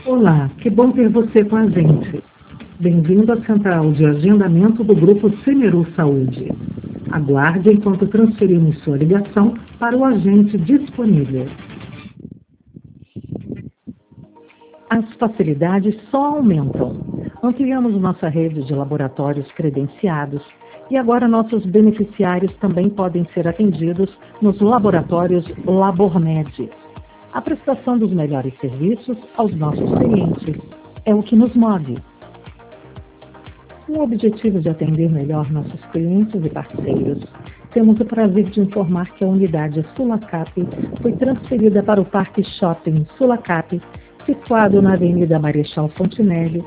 Olá, que bom ter você com a gente. Bem-vindo à central de agendamento do Grupo Semeru Saúde. Aguarde enquanto transferimos sua ligação para o agente disponível. As facilidades só aumentam. Ampliamos nossa rede de laboratórios credenciados e agora nossos beneficiários também podem ser atendidos nos laboratórios LaborMed. A prestação dos melhores serviços aos nossos clientes é o que nos move. Com o objetivo de atender melhor nossos clientes e parceiros, temos o prazer de informar que a unidade Sulacap foi transferida para o Parque Shopping Sulacap, situado na Avenida Marechal Fontinelli,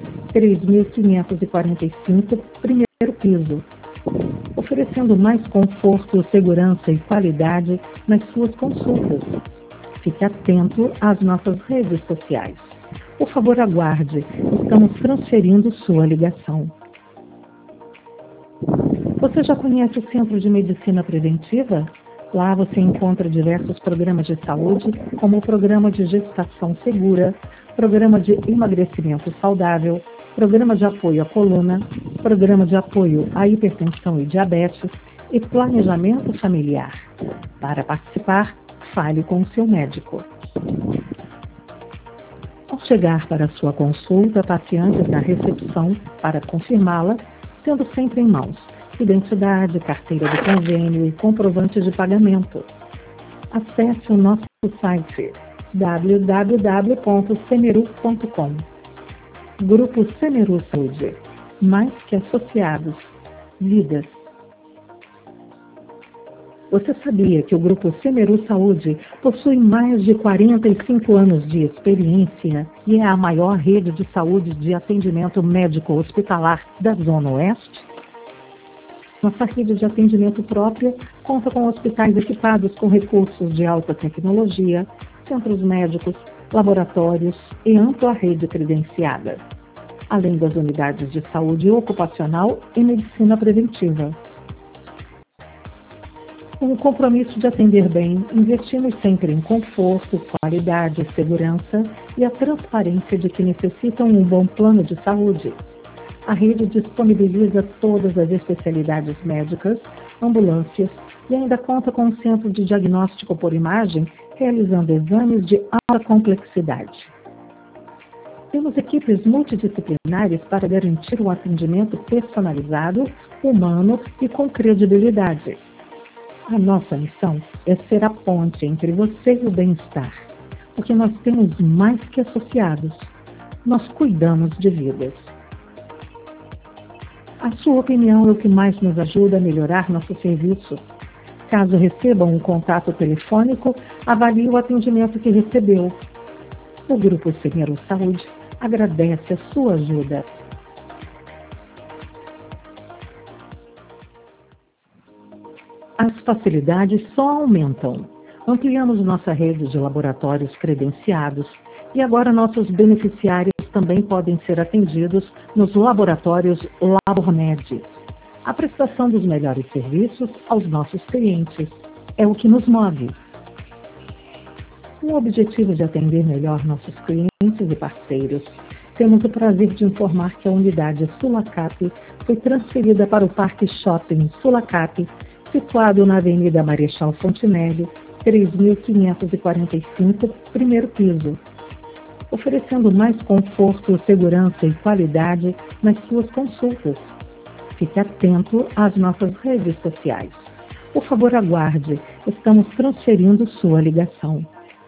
3545, primeiro piso, oferecendo mais conforto, segurança e qualidade nas suas consultas. Fique atento às nossas redes sociais. Por favor, aguarde. Estamos transferindo sua ligação. Você já conhece o Centro de Medicina Preventiva? Lá você encontra diversos programas de saúde, como o Programa de Gestação Segura, Programa de Emagrecimento Saudável, Programa de Apoio à Coluna, Programa de Apoio à Hipertensão e Diabetes e Planejamento Familiar. Para participar, fale com o seu médico. Ao chegar para a sua consulta, passe antes na recepção para confirmá-la, tendo sempre em mãos identidade, carteira de convênio e comprovante de pagamento. Acesse o nosso site www.semeru.com. Grupo Semeru Saúde. Mais que associados. Vidas. Você sabia que o Grupo Semeru Saúde possui mais de 45 anos de experiência e é a maior rede de saúde de atendimento médico hospitalar da Zona Oeste? Nossa rede de atendimento própria conta com hospitais equipados com recursos de alta tecnologia, centros médicos, laboratórios e ampla rede credenciada, além das unidades de saúde ocupacional e medicina preventiva. Com o compromisso de atender bem, investimos sempre em conforto, qualidade, segurança e a transparência de que necessitam um bom plano de saúde. A rede disponibiliza todas as especialidades médicas, ambulâncias e ainda conta com um centro de diagnóstico por imagem, realizando exames de alta complexidade. Temos equipes multidisciplinares para garantir um atendimento personalizado, humano e com credibilidade. A nossa missão é ser a ponte entre você e o bem-estar, porque nós temos mais que associados. Nós cuidamos de vidas. A sua opinião é o que mais nos ajuda a melhorar nosso serviço. Caso recebam um contato telefônico, avalie o atendimento que recebeu. O Grupo Semeru Saúde agradece a sua ajuda. As facilidades só aumentam. Ampliamos nossa rede de laboratórios credenciados e agora nossos beneficiários também podem ser atendidos nos laboratórios LaborMed. A prestação dos melhores serviços aos nossos clientes é o que nos move. Com o objetivo de atender melhor nossos clientes e parceiros, temos o prazer de informar que a unidade Sulacap foi transferida para o Parque Shopping Sulacap, situado na Avenida Marechal Fontinelli, 3545, primeiro piso, oferecendo mais conforto, segurança e qualidade nas suas consultas. Fique atento às nossas redes sociais. Por favor, aguarde. Estamos transferindo sua ligação.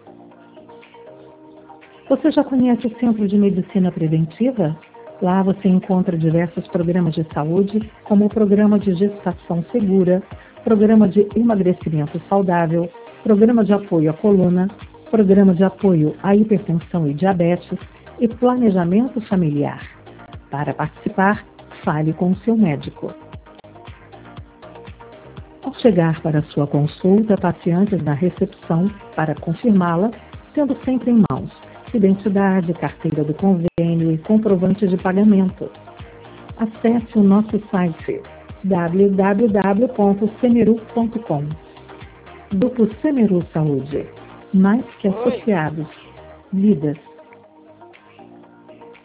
Você já conhece o Centro de Medicina Preventiva? Lá você encontra diversos programas de saúde, como o Programa de Gestação Segura, Programa de Emagrecimento Saudável, Programa de Apoio à Coluna, Programa de Apoio à Hipertensão e Diabetes e Planejamento Familiar. Para participar, fale com o seu médico. Ao chegar para a sua consulta, passe antes na recepção para confirmá-la, tendo sempre em mãos identidade, carteira do convênio e comprovante de pagamento. Acesse o nosso site www.semeru.com. Grupo Semeru Saúde. Mais que associados. Vidas.